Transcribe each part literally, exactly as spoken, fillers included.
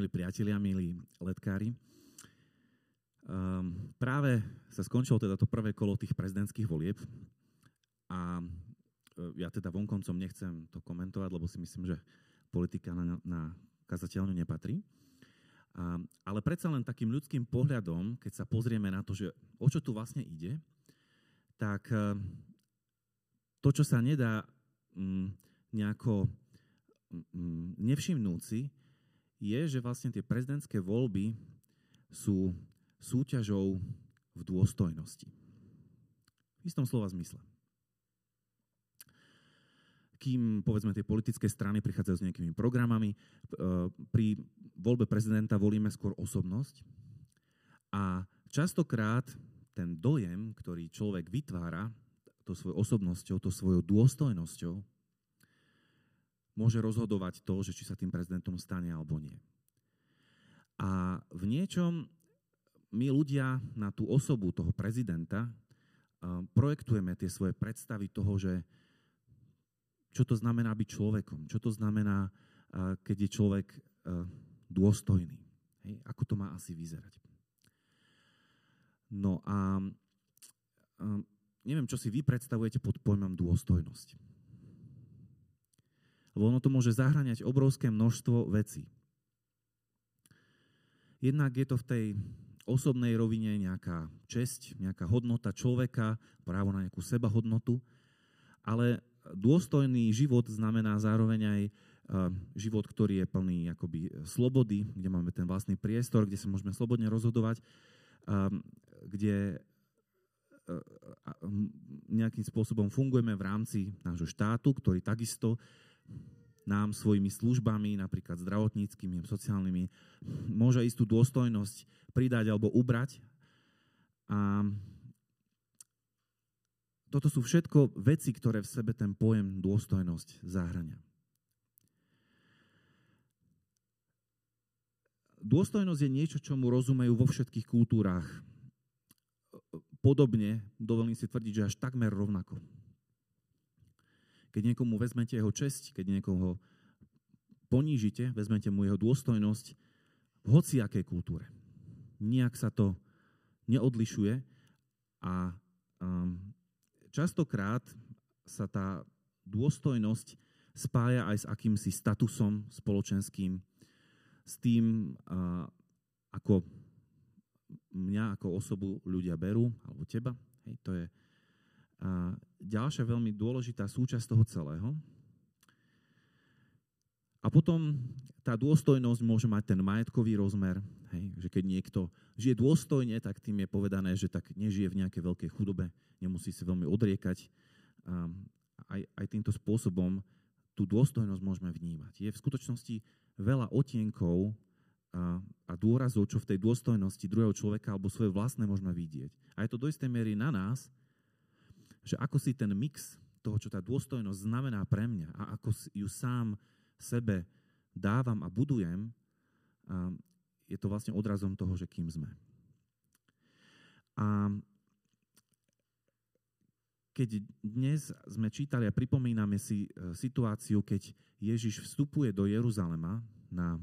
milí priatelia, milí letkári. Um, práve sa skončilo teda to prvé kolo tých prezidentských volieb a ja teda vonkoncom nechcem to komentovať, lebo si myslím, že politika na, na kazateľňu nepatrí. Um, ale predsa len takým ľudským pohľadom, keď sa pozrieme na to, že o čo tu vlastne ide, tak um, to, čo sa nedá um, nejako um, nevšimnúci, je, že vlastne tie prezidentské voľby sú súťažou v dôstojnosti. V istom slova zmysle. Kým, povedzme, tie politické strany prichádzajú s nejakými programami, pri voľbe prezidenta volíme skôr osobnosť a častokrát ten dojem, ktorý človek vytvára to svojou osobnosťou, to svojou dôstojnosťou, môže rozhodovať to, že či sa tým prezidentom stane alebo nie. A v niečom my ľudia na tú osobu toho prezidenta projektujeme tie svoje predstavy toho, že čo to znamená byť človekom, čo to znamená, keď je človek dôstojný. Hej? Ako to má asi vyzerať. No a neviem, čo si vy predstavujete pod pojmom dôstojnosť. Lebo ono to môže zahŕňať obrovské množstvo vecí. Jednak je to v tej osobnej rovine nejaká česť, nejaká hodnota človeka, právo na nejakú sebahodnotu, ale dôstojný život znamená zároveň aj život, ktorý je plný akoby slobody, kde máme ten vlastný priestor, kde sa môžeme slobodne rozhodovať, kde nejakým spôsobom fungujeme v rámci nášho štátu, ktorý takisto nám svojimi službami, napríklad zdravotníckymi, sociálnymi, môže istú dôstojnosť pridať alebo ubrať. A toto sú všetko veci, ktoré v sebe ten pojem dôstojnosť zahŕňa. Dôstojnosť je niečo, čomu rozumejú vo všetkých kultúrách. Podobne, dovolím si tvrdiť, že až takmer rovnako. Keď niekomu vezmete jeho česť, keď niekoho ponížite, vezmete mu jeho dôstojnosť v hociakej kultúre. Nijak sa to neodlišuje a um, častokrát sa tá dôstojnosť spája aj s akýmsi statusom spoločenským, s tým, uh, ako mňa ako osobu ľudia berú, alebo teba. Hej, to je a ďalšia veľmi dôležitá súčasť toho celého. A potom tá dôstojnosť môže mať ten majetkový rozmer, hej, že keď niekto žije dôstojne, tak tým je povedané, že tak nežije v nejakej veľkej chudobe, nemusí si veľmi odriekať. A aj, aj týmto spôsobom tú dôstojnosť môžeme vnímať. Je v skutočnosti veľa otienkov a, a dôrazov, čo v tej dôstojnosti druhého človeka alebo svoje vlastné môžeme vidieť. A je to do istej miery na nás, že ako si ten mix toho, čo tá dôstojnosť znamená pre mňa a ako ju sám sebe dávam a budujem, je to vlastne odrazom toho, že kým sme. A keď dnes sme čítali a pripomíname si situáciu, keď Ježiš vstupuje do Jeruzalema na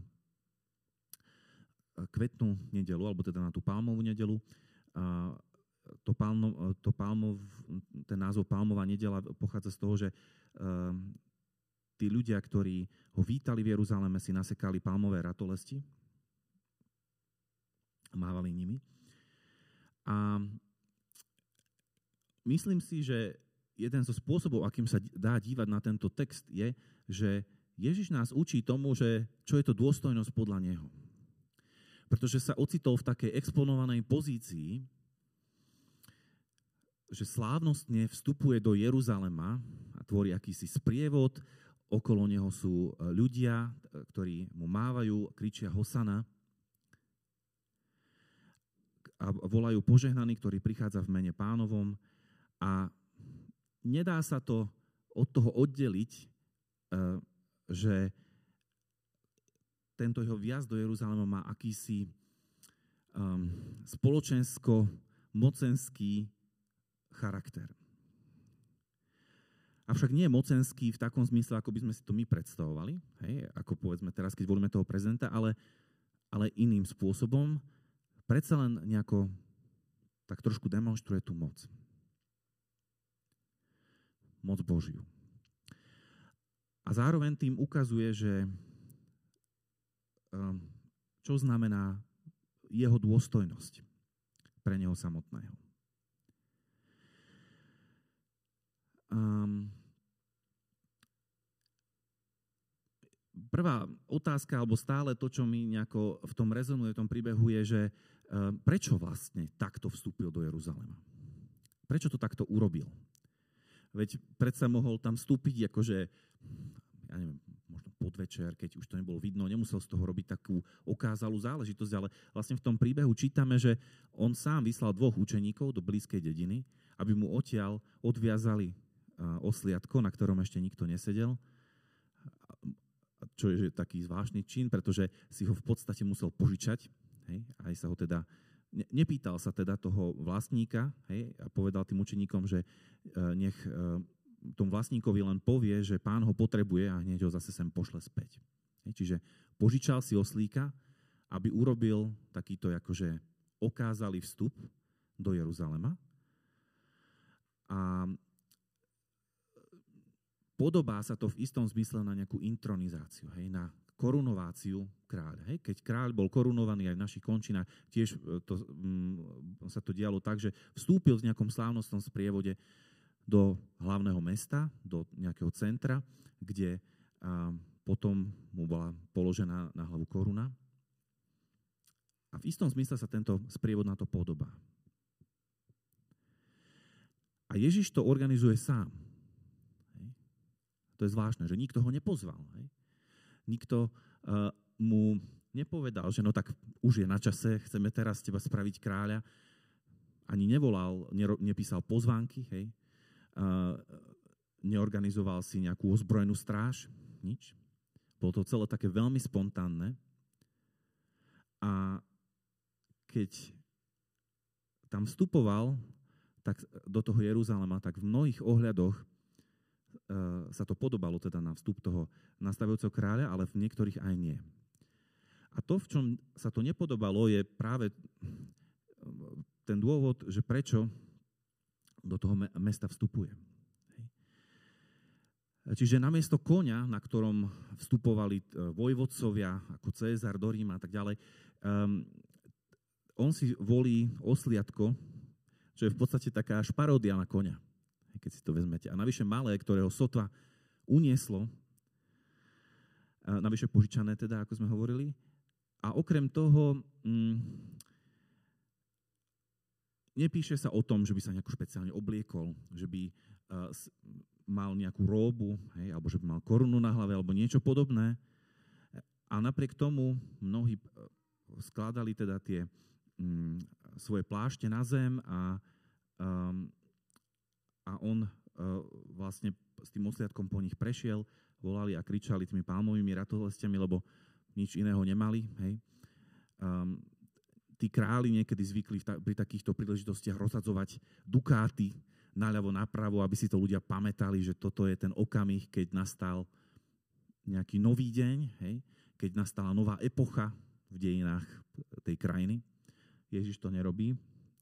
kvetnú nedeľu, alebo teda na tú palmovú nedeľu, To palmo, to palmov, ten názov Palmová nedeľa pochádza z toho, že uh, tí ľudia, ktorí ho vítali v Jeruzaleme, si nasekali palmové ratolesti a mávali nimi. A myslím si, že jeden zo spôsobov, akým sa dá dívať na tento text, je, že Ježiš nás učí tomu, že čo je to dôstojnosť podľa neho. Pretože sa ocitol v takej exponovanej pozícii, že slávnostne vstupuje do Jeruzalema a tvorí akýsi sprievod, okolo neho sú ľudia, ktorí mu mávajú, kričia Hosana a volajú požehnaný, ktorý prichádza v mene Pánovom a nedá sa to od toho oddeliť, že tento jeho vjazd do Jeruzalema má akýsi um, spoločensko-mocenský charakter. Avšak nie je mocenský v takom zmysle, ako by sme si to my predstavovali, hej, ako povedzme teraz, keď volíme toho prezidenta, ale ale iným spôsobom, predsa len nejako tak trošku demonstruje tú moc. Moc Božiu. A zároveň tým ukazuje, že čo znamená jeho dôstojnosť pre neho samotného. Um, prvá otázka, alebo stále to, čo mi nejako v tom rezonuje, v tom príbehu, je, že um, prečo vlastne takto vstúpil do Jeruzalema? Prečo to takto urobil? Veď predsa mohol tam vstúpiť akože, ja neviem, možno podvečer, keď už to nebolo vidno, nemusel z toho robiť takú okázalú záležitosť, ale vlastne v tom príbehu čítame, že on sám vyslal dvoch učeníkov do blízkej dediny, aby mu odtiaľ odviazali osliadko, na ktorom ešte nikto nesedel, čo je taký zvláštny čin, pretože si ho v podstate musel požičať, hej, aj sa ho teda, ne, nepýtal sa teda toho vlastníka, hej, a povedal tým učeníkom, že uh, nech uh, tom vlastníkovi len povie, že pán ho potrebuje a hneď ho zase sem pošle späť. Hej, čiže požičal si oslíka, aby urobil takýto akože okázalý vstup do Jeruzalema. A podobá sa to v istom zmysle na nejakú intronizáciu, hej, na korunováciu kráľa. Hej. Keď kráľ bol korunovaný aj v našich končinách, tiež to, um, sa to dialo tak, že vstúpil v nejakom slávnostnom sprievode do hlavného mesta, do nejakého centra, kde um, potom mu bola položená na hlavu koruna. A v istom zmysle sa tento sprievod na to podobá. A Ježiš to organizuje sám. To je zvláštne, že nikto ho nepozval. Hej? Nikto uh, mu nepovedal, že no tak už je na čase, chceme teraz teba spraviť kráľa. Ani nevolal, nero, nepísal pozvánky, hej? Uh, neorganizoval si nejakú ozbrojenú stráž, nič. Bolo to celé také veľmi spontánne. A keď tam vstupoval tak do toho Jeruzalema, tak v mnohých ohľadoch sa to podobalo teda na vstup toho nastavujúceho kráľa, ale v niektorých aj nie. A to, v čom sa to nepodobalo, je práve ten dôvod, že prečo do toho mesta vstupuje. Čiže namiesto koňa, na ktorom vstupovali vojvodcovia, ako Cézar do Ríma a tak ďalej, um, on si volí osliadko, čo je v podstate taká až paródia na koňa, keď si to vezmete. A navyše malé, ktorého sotva unieslo, navyše požičané teda, ako sme hovorili. A okrem toho mm, nepíše sa o tom, že by sa nejako špeciálne obliekol, že by uh, mal nejakú róbu, hej, alebo že by mal korunu na hlave, alebo niečo podobné. A napriek tomu mnohí skladali teda tie mm, svoje plášte na zem a um, A on uh, vlastne s tým osliadkom po nich prešiel, volali a kričali tými palmovými ratolestiami, lebo nič iného nemali. Hej. Um, tí králi niekedy zvykli ta- pri takýchto príležitostiach rozsadzovať dukáty naľavo, napravo, aby si to ľudia pamätali, že toto je ten okamih, keď nastal nejaký nový deň, hej, keď nastala nová epocha v dejinách tej krajiny. Ježiš to nerobí.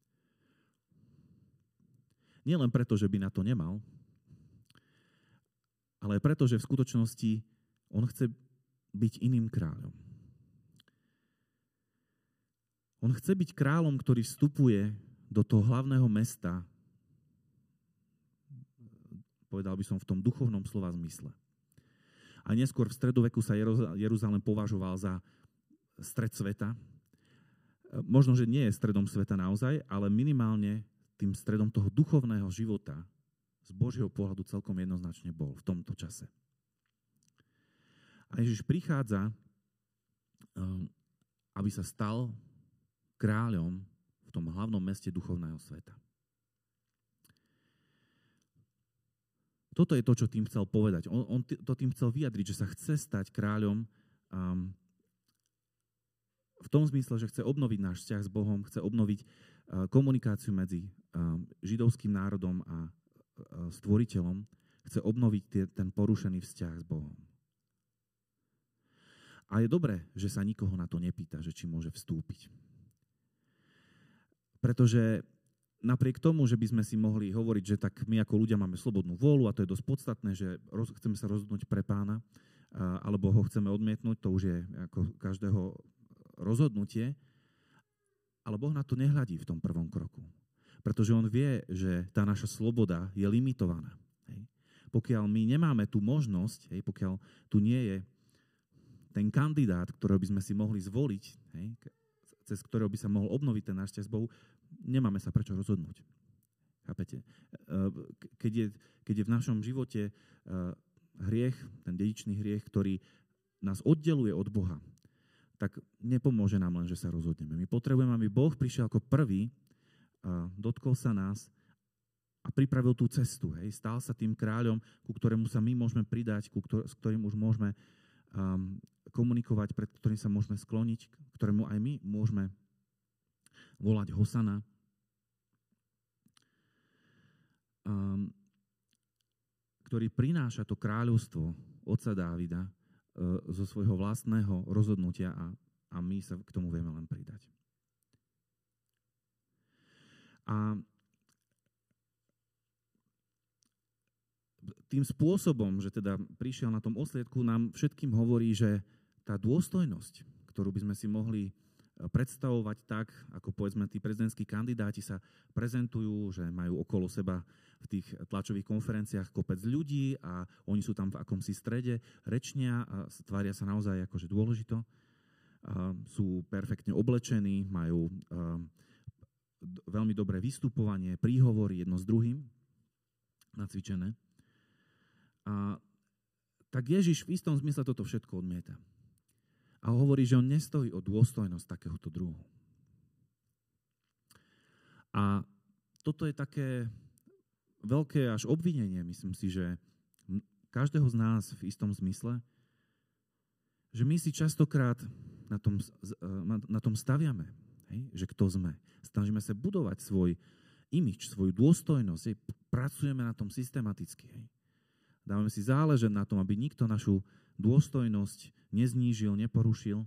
Nie len preto, že by na to nemal, ale preto, že v skutočnosti on chce byť iným kráľom. On chce byť kráľom, ktorý vstupuje do toho hlavného mesta, povedal by som v tom duchovnom slova zmysle. A neskôr v stredoveku sa Jeruzalém považoval za stred sveta. Možno, že nie je stredom sveta naozaj, ale minimálne tým stredom toho duchovného života z Božieho pohľadu celkom jednoznačne bol v tomto čase. A Ježiš prichádza, aby sa stal kráľom v tom hlavnom meste duchovného sveta. Toto je to, čo tým chcel povedať. On, on to tým chcel vyjadriť, že sa chce stať kráľom um, v tom zmysle, že chce obnoviť náš vzťah s Bohom, chce obnoviť uh, komunikáciu medzi uh, židovským národom a uh, stvoriteľom, chce obnoviť tie, ten porušený vzťah s Bohom. A je dobré, že sa nikoho na to nepýta, že či môže vstúpiť. Pretože napriek tomu, že by sme si mohli hovoriť, že tak my ako ľudia máme slobodnú vôľu a to je dosť podstatné, že roz, chceme sa rozhodnúť pre Pána, a, alebo ho chceme odmietnúť, to už je ako každého rozhodnutie, ale Boh na to nehľadí v tom prvom kroku. Pretože on vie, že tá naša sloboda je limitovaná. Hej. Pokiaľ my nemáme tú možnosť, hej, pokiaľ tu nie je ten kandidát, ktorého by sme si mohli zvoliť, hej, cez ktorého by sa mohol obnoviť ten náš vzťah s Bohom, nemáme sa prečo rozhodnúť. Chápete? Keď je, keď je v našom živote hriech, ten dedičný hriech, ktorý nás oddeluje od Boha, tak nepomôže nám len, že sa rozhodneme. My potrebujeme, aby Boh prišiel ako prvý, dotkol sa nás a pripravil tú cestu. Hej? Stal sa tým kráľom, ku ktorému sa my môžeme pridať, ku ktor- s ktorým už môžeme um, komunikovať, pred ktorým sa môžeme skloniť, ktorému aj my môžeme volať Hosana. Um, ktorý prináša to kráľovstvo otca Dávida uh, zo svojho vlastného rozhodnutia a, a my sa k tomu vieme len pridať. A tým spôsobom, že teda prišiel na tom osliedku, nám všetkým hovorí, že tá dôstojnosť, ktorú by sme si mohli predstavovať tak, ako povedzme tí prezidentskí kandidáti sa prezentujú, že majú okolo seba v tých tlačových konferenciách kopec ľudí a oni sú tam v akomsi strede, rečnia a tvária sa naozaj akože dôležito. A sú perfektne oblečení, majú veľmi dobré vystupovanie, príhovory jedno s druhým, nacvičené. A tak Ježiš v istom zmysle toto všetko odmieta. A hovorí, že on nestojí o dôstojnosť takéhoto druhu. A toto je také veľké až obvinenie, myslím si, že každého z nás v istom zmysle, že my si častokrát na tom, na tom staviame, hej, že kto sme. Snažíme sa budovať svoj imič, svoju dôstojnosť, hej, pracujeme na tom systematicky. Hej. Dávame si záležať na tom, aby nikto našu dôstojnosť neznížil, neporušil.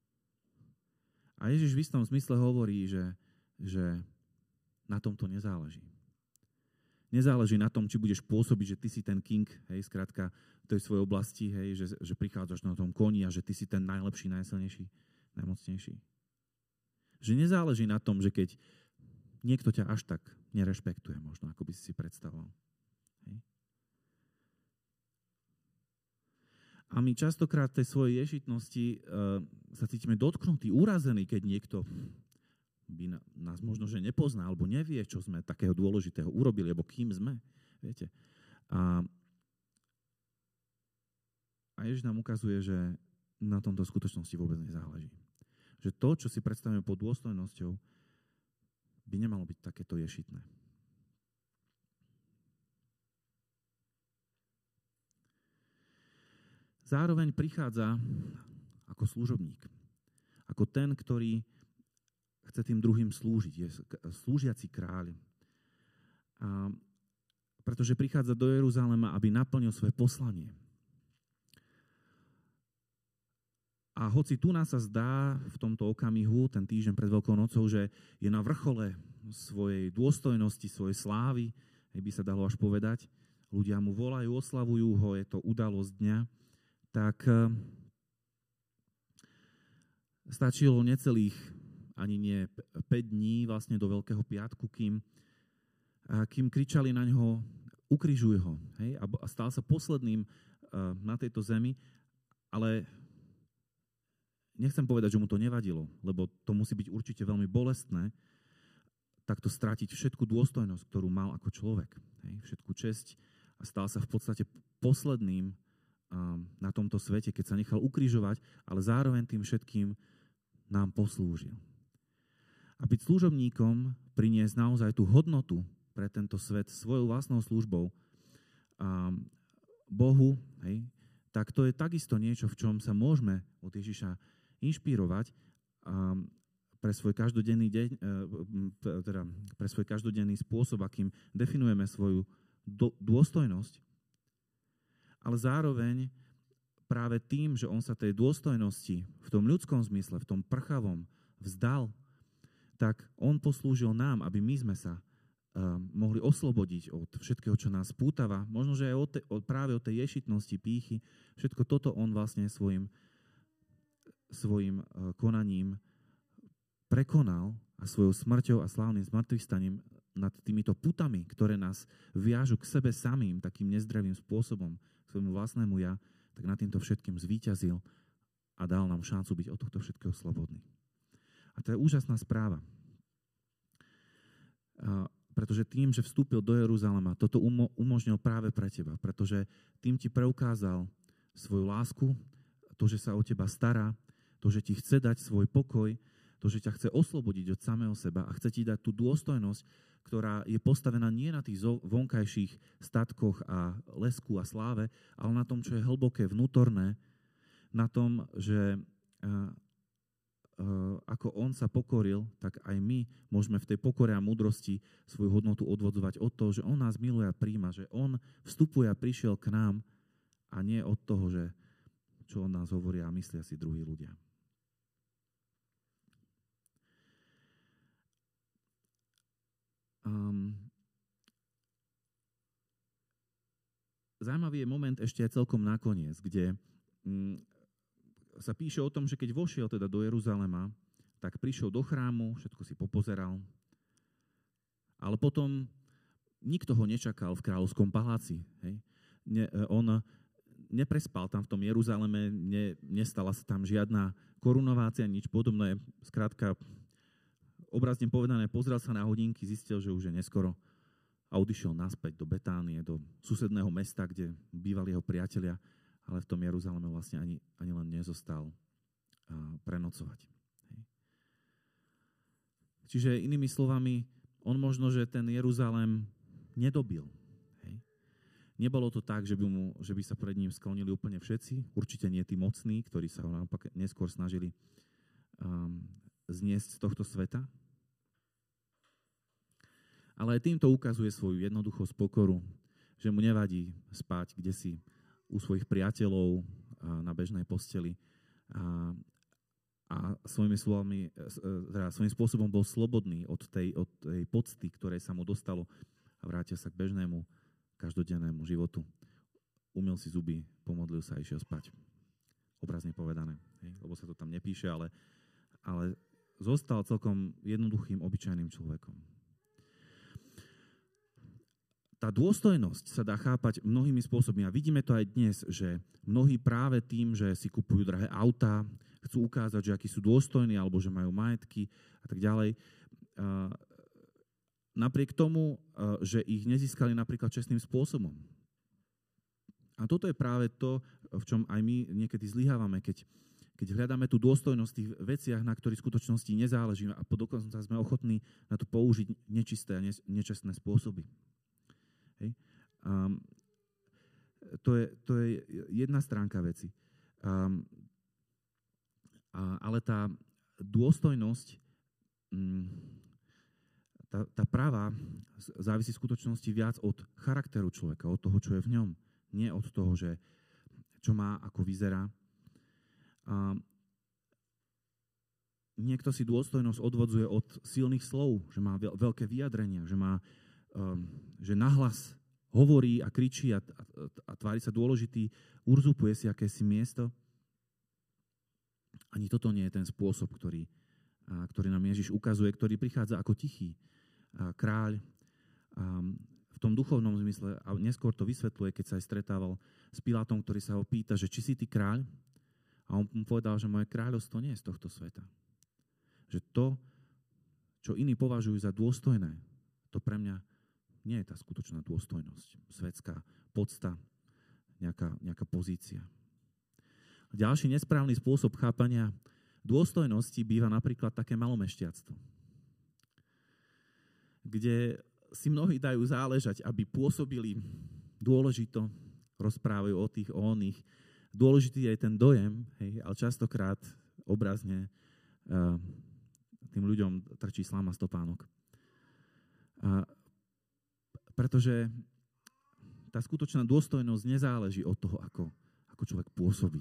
A Ježiš v istom zmysle hovorí, že, že na tom to nezáleží. Nezáleží na tom, či budeš pôsobiť, že ty si ten king, hej, skrátka v tej svojej oblasti, hej, že, že prichádzaš na tom koni a že ty si ten najlepší, najsilnejší, najmocnejší. Že nezáleží na tom, že keď niekto ťa až tak nerešpektuje, možno, ako by si si predstavoval. Hej. A my častokrát tej svojej ješitnosti uh, sa cítime dotknutí, urazení, keď niekto by na, nás možno, že nepozná, alebo nevie, čo sme takého dôležitého urobili, alebo kým sme, viete. A, a Ježiš nám ukazuje, že na tomto skutočnosti vôbec nezáleží. Že to, čo si predstavíme pod dôstojnosťou, by nemalo byť takéto ješitné. Zároveň prichádza ako služobník. Ako ten, ktorý chce tým druhým slúžiť. Je slúžiaci kráľ. A pretože prichádza do Jeruzalema, aby naplnil svoje poslanie. A hoci tu nás sa zdá v tomto okamihu, ten týždeň pred Veľkou nocou, že je na vrchole svojej dôstojnosti, svojej slávy, by sa dalo až povedať, ľudia mu volajú, oslavujú ho, je to udalosť dňa, tak stačilo necelých ani nie päť dní vlastne do Veľkého piatku, kým, kým kričali na ňo, ukrižuj ho. Hej? A stal sa posledným na tejto zemi, ale nechcem povedať, že mu to nevadilo, lebo to musí byť určite veľmi bolestné, takto strátiť všetku dôstojnosť, ktorú mal ako človek. Hej? Všetku česť a stal sa v podstate posledným na tomto svete, keď sa nechal ukrižovať, ale zároveň tým všetkým nám poslúžil. A byť služobníkom, priniesť naozaj tú hodnotu pre tento svet svojou vlastnou službou Bohu, hej, tak to je takisto niečo, v čom sa môžeme od Ježiša inšpirovať pre svoj každodenný deň, teda pre svoj každodenný spôsob, akým definujeme svoju dôstojnosť, ale zároveň práve tým, že on sa tej dôstojnosti v tom ľudskom zmysle, v tom prchavom vzdal, tak on poslúžil nám, aby my sme sa uh, mohli oslobodiť od všetkého, čo nás pútava. Možno, že aj od te, od, práve od tej ješitnosti, pýchy. Všetko toto on vlastne svojim, svojim uh, konaním prekonal a svojou smrťou a slávnym zmŕtvychstaním nad týmito putami, ktoré nás viažu k sebe samým takým nezdravým spôsobom, k svojmu vlastnému ja, tak nad týmto všetkým zvíťazil a dal nám šancu byť od tohto všetkého slobodný. A to je úžasná správa. A pretože tým, že vstúpil do Jeruzalema, toto umo- umožnil práve pre teba. Pretože tým ti preukázal svoju lásku, to, že sa o teba stará, to, že ti chce dať svoj pokoj, to, že ťa chce oslobodiť od samého seba a chce ti dať tú dôstojnosť, ktorá je postavená nie na tých vonkajších statkoch a lesku a sláve, ale na tom, čo je hlboké, vnútorné, na tom, že Uh, ako on sa pokoril, tak aj my môžeme v tej pokore a múdrosti svoju hodnotu odvodzovať od toho, že on nás miluje a príjma, že on vstupuje a prišiel k nám a nie od toho, že čo on nás hovoria a myslia si druhí ľudia. Um, Zaujímavý je moment ešte aj celkom nakoniec, kde um, sa píše o tom, že keď vošiel teda do Jeruzalema, tak prišiel do chrámu, všetko si popozeral, ale potom nikto ho nečakal v kráľovskom paláci. Hej. Ne, on neprespal tam v tom Jeruzaleme, ne, nestala sa tam žiadna korunovácia, nič podobné. Skrátka, obrazne povedané, pozrel sa na hodinky, zistil, že už je neskoro a odišiel naspäť do Betánie, do susedného mesta, kde bývali jeho priatelia, ale v tom Jeruzaleme vlastne ani, ani len nezostal uh, prenocovať. Hej. Čiže inými slovami, on možno, že ten Jeruzalém nedobil. Hej. Nebolo to tak, že by, mu, že by sa pred ním sklonili úplne všetci, určite nie tí mocní, ktorí sa ho naopak neskôr snažili um, zniesť z tohto sveta. Ale aj týmto ukazuje svoju jednoduchosť, pokoru, že mu nevadí spať kdesi u svojich priateľov na bežnej posteli a, a svojimi slovami, teda svojím spôsobom bol slobodný od tej, od tej pocty, ktoré sa mu dostalo a vrátil sa k bežnému každodennému životu. Umyl si zuby, pomodlil sa a išiel spať. Obrazne povedané, hej? Lebo sa to tam nepíše, ale, ale zostal celkom jednoduchým, obyčajným človekom. Tá dôstojnosť sa dá chápať mnohými spôsobmi a vidíme to aj dnes, že mnohí práve tým, že si kupujú drahé autá, chcú ukázať, že akí sú dôstojní alebo že majú majetky a tak ďalej. Napriek tomu, že ich nezískali napríklad čestným spôsobom. A toto je práve to, v čom aj my niekedy zlyhávame, keď, keď hľadáme tú dôstojnosť v tých veciach, na ktorých v skutočnosti nezáleží a dokonca sme ochotní na to použiť nečisté a nečestné spôsoby. Hej. Um, to, je, to je jedna stránka veci. Um, a, ale tá dôstojnosť, um, tá, tá práva závisí v skutočnosti viac od charakteru človeka, od toho, čo je v ňom. Nie od toho, že, čo má, ako vyzerá. Um, niekto si dôstojnosť odvodzuje od silných slov, že má veľ, veľké vyjadrenia, že má Um, že nahlas hovorí a kričí a, a, a tvári sa dôležitý, urzupuje si akési miesto. Ani toto nie je ten spôsob, ktorý, a, ktorý nám Ježiš ukazuje, ktorý prichádza ako tichý a, kráľ. A, v tom duchovnom zmysle, a neskôr to vysvetľuje, keď sa aj stretával s Pilátom, ktorý sa ho pýta, že či si ty kráľ? A on mu povedal, že moje kráľovstvo nie je z tohto sveta. Že to, čo iní považujú za dôstojné, to pre mňa nie je tá skutočná dôstojnosť, svetská podsta, nejaká, nejaká pozícia. Ďalší nesprávny spôsob chápania dôstojnosti býva napríklad také malomešťactvo, kde si mnohí dajú záležať, aby pôsobili dôležito, rozprávajú o tých, o oných. Dôležitý je ten dojem, hej, ale častokrát obrazne uh, tým ľuďom trčí sláma stopánok. Uh, Pretože tá skutočná dôstojnosť nezáleží od toho, ako, ako človek pôsobí.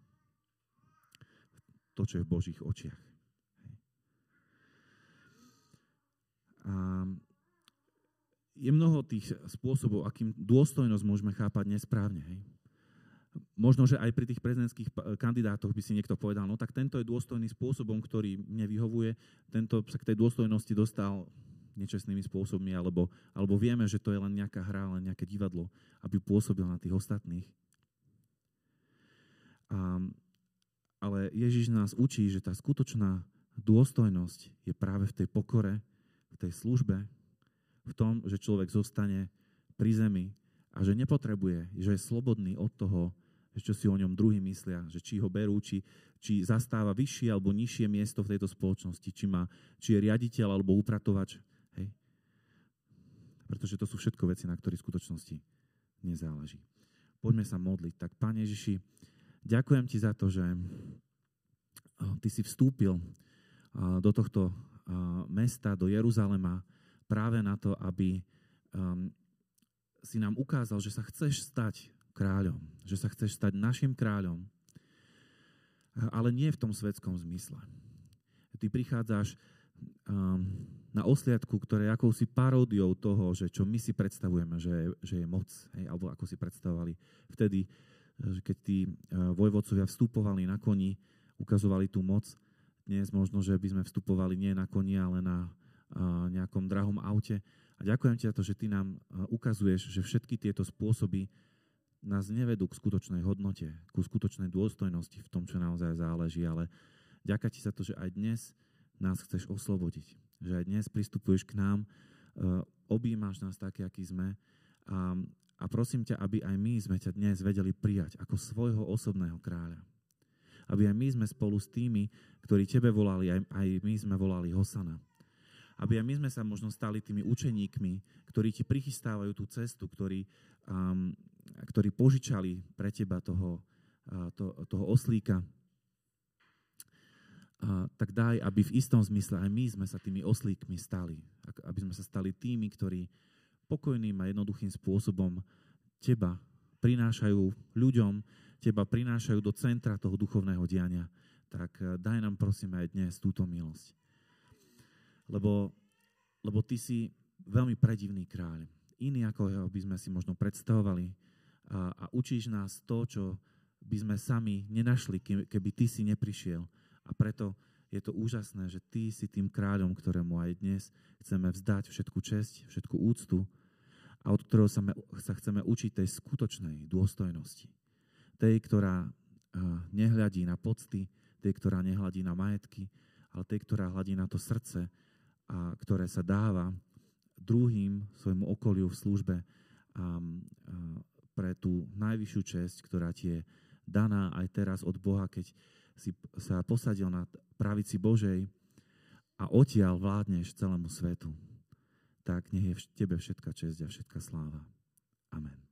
To, čo je v Božích očiach. A je mnoho tých spôsobov, akým dôstojnosť môžeme chápať nesprávne. Hej. Možno, že aj pri tých prezidentských kandidátoch by si niekto povedal, no tak tento je dôstojný spôsobom, ktorý mne vyhovuje, tento sa k tej dôstojnosti dostal nečestnými spôsobmi, alebo, alebo vieme, že to je len nejaká hra, len nejaké divadlo, aby pôsobil na tých ostatných. A, ale Ježiš nás učí, že tá skutočná dôstojnosť je práve v tej pokore, v tej službe, v tom, že človek zostane pri zemi a že nepotrebuje, že je slobodný od toho, čo si o ňom druhí myslia, že či ho berú, či, či zastáva vyššie alebo nižšie miesto v tejto spoločnosti, či, má, či je riaditeľ alebo upratovač. Hej. Pretože to sú všetko veci, na ktorých v skutočnosti nezáleží. Poďme sa modliť. Tak, Pane Ježiši, ďakujem Ti za to, že Ty si vstúpil do tohto mesta, do Jeruzalema, práve na to, aby um, si nám ukázal, že sa chceš stať kráľom, že sa chceš stať našim kráľom, ale nie v tom svetskom zmysle. Ty prichádzaš um, na osliadku, ktoré je akousi paródiou toho, že čo my si predstavujeme, že je, že je moc, hej, alebo ako si predstavovali vtedy, keď tí uh, vojvodcovia vstupovali na koni, ukazovali tú moc. Dnes možno, že by sme vstupovali nie na koni, ale na nejakom drahom aute. A ďakujem Ti za to, že Ty nám ukazuješ, že všetky tieto spôsoby nás nevedú k skutočnej hodnote, ku skutočnej dôstojnosti v tom, čo naozaj záleží, ale ďakujem Ti za to, že aj dnes nás chceš oslobodiť. Že aj dnes pristupuješ k nám, objímaš nás taký, aký sme a, a prosím ťa, aby aj my sme ťa dnes vedeli prijať ako svojho osobného kráľa. Aby aj my sme spolu s tými, ktorí Tebe volali, aj, aj my sme volali Hosana. Aby aj my sme sa možno stali tými učeníkmi, ktorí Ti prichystávajú tú cestu, ktorí, um, ktorí požičali pre Teba toho, uh, to, toho oslíka. Uh, tak daj, aby v istom zmysle aj my sme sa tými oslíkmi stali. Aby sme sa stali tými, ktorí pokojným a jednoduchým spôsobom Teba prinášajú ľuďom, Teba prinášajú do centra toho duchovného diania. Tak uh, daj nám prosím aj dnes túto milosť. Lebo, lebo Ty si veľmi predivný kráľ. Iný, ako by sme si možno predstavovali. A, a učíš nás to, čo by sme sami nenašli, keby Ty si neprišiel. A preto je to úžasné, že Ty si tým kráľom, ktorému aj dnes chceme vzdať všetku česť, všetku úctu a od ktorého sa, me, sa chceme učiť tej skutočnej dôstojnosti. Tej, ktorá uh, nehľadí na pocty, tej, ktorá nehľadí na majetky, ale tej, ktorá hľadí na to srdce, a ktoré sa dáva druhým svojmu okoliu v službe a, a pre tú najvyššiu česť, ktorá Ti je daná aj teraz od Boha, keď si sa posadil na pravici Božej a odtiaľ vládneš celému svetu. Tak nech je v Tebe všetka česť a všetka sláva. Amen.